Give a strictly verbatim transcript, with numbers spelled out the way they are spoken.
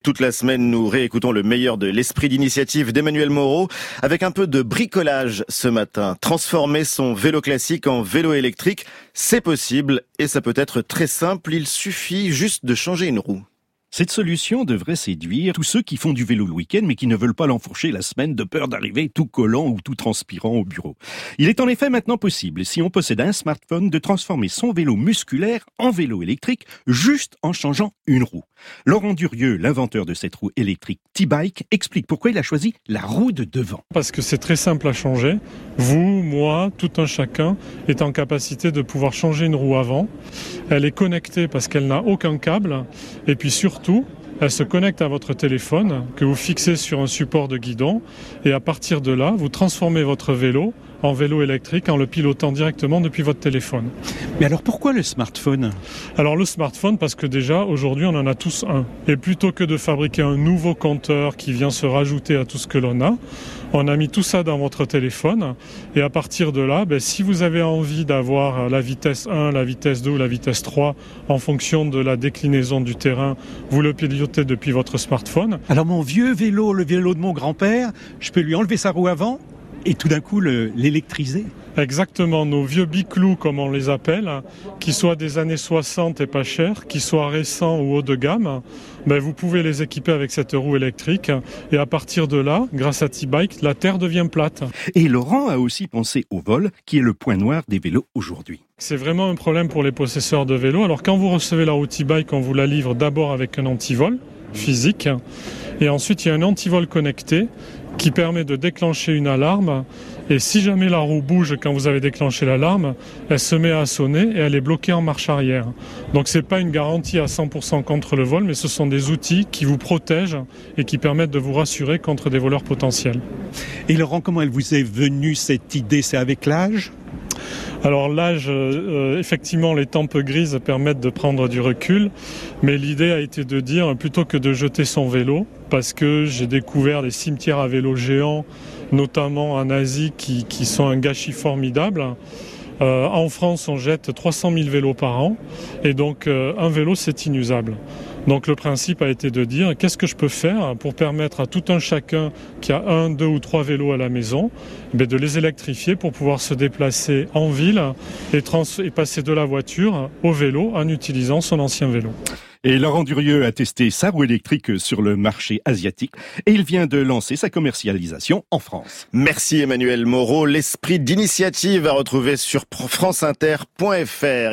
Toute la semaine, nous réécoutons le meilleur de l'esprit d'initiative d'Emmanuel Moreau avec un peu de bricolage ce matin. Transformer son vélo classique en vélo électrique, c'est possible et ça peut être très simple. Il suffit juste de changer une roue. Cette solution devrait séduire tous ceux qui font du vélo le week-end mais qui ne veulent pas l'enfourcher la semaine de peur d'arriver tout collant ou tout transpirant au bureau. Il est en effet maintenant possible, si on possède un smartphone, de transformer son vélo musculaire en vélo électrique juste en changeant une roue. Laurent Durieux, l'inventeur de cette roue électrique T-Bike, explique pourquoi il a choisi la roue de devant. Parce que c'est très simple à changer. Vous, moi, tout un chacun est en capacité de pouvoir changer une roue avant. Elle est connectée parce qu'elle n'a aucun câble. Et puis surtout, elle se connecte à votre téléphone que vous fixez sur un support de guidon. Et à partir de là, vous transformez votre vélo en vélo électrique en le pilotant directement depuis votre téléphone. Mais alors pourquoi le smartphone ? Alors le smartphone parce que déjà aujourd'hui on en a tous un. Et plutôt que de fabriquer un nouveau compteur qui vient se rajouter à tout ce que l'on a, on a mis tout ça dans votre téléphone. Et à partir de là, ben, si vous avez envie d'avoir la vitesse un, la vitesse deux ou la vitesse trois en fonction de la déclinaison du terrain, vous le pilotez depuis votre smartphone. Alors mon vieux vélo, le vélo de mon grand-père, je peux lui enlever sa roue avant ? Et tout d'un coup, le, l'électriser. Exactement, nos vieux biclous, comme on les appelle, qui soient des années soixante et pas chers, qui soient récents ou haut de gamme, ben vous pouvez les équiper avec cette roue électrique. Et à partir de là, grâce à T-Bike, la terre devient plate. Et Laurent a aussi pensé au vol, qui est le point noir des vélos aujourd'hui. C'est vraiment un problème pour les possesseurs de vélos. Alors quand vous recevez la roue T-Bike, on vous la livre d'abord avec un antivol physique. Et ensuite, il y a un antivol connecté qui permet de déclencher une alarme. Et si jamais la roue bouge quand vous avez déclenché l'alarme, elle se met à sonner et elle est bloquée en marche arrière. Donc c'est pas une garantie à cent pour cent contre le vol, mais ce sont des outils qui vous protègent et qui permettent de vous rassurer contre des voleurs potentiels. Et Laurent, comment elle vous est venue cette idée ? C'est avec l'âge ? Alors l'âge, euh, effectivement, les tempes grises permettent de prendre du recul, mais l'idée a été de dire, plutôt que de jeter son vélo, parce que j'ai découvert des cimetières à vélo géants, notamment en Asie, qui, qui sont un gâchis formidable. Euh, en France, on jette trois cent mille vélos par an, et donc euh, un vélo, c'est inusable. Donc le principe a été de dire qu'est-ce que je peux faire pour permettre à tout un chacun qui a un, deux ou trois vélos à la maison, ben de les électrifier pour pouvoir se déplacer en ville et, trans- et passer de la voiture au vélo en utilisant son ancien vélo. Et Laurent Durieux a testé sa roue électrique sur le marché asiatique et il vient de lancer sa commercialisation en France. Merci Emmanuel Moreau. L'esprit d'initiative à retrouver sur franceinter point fr.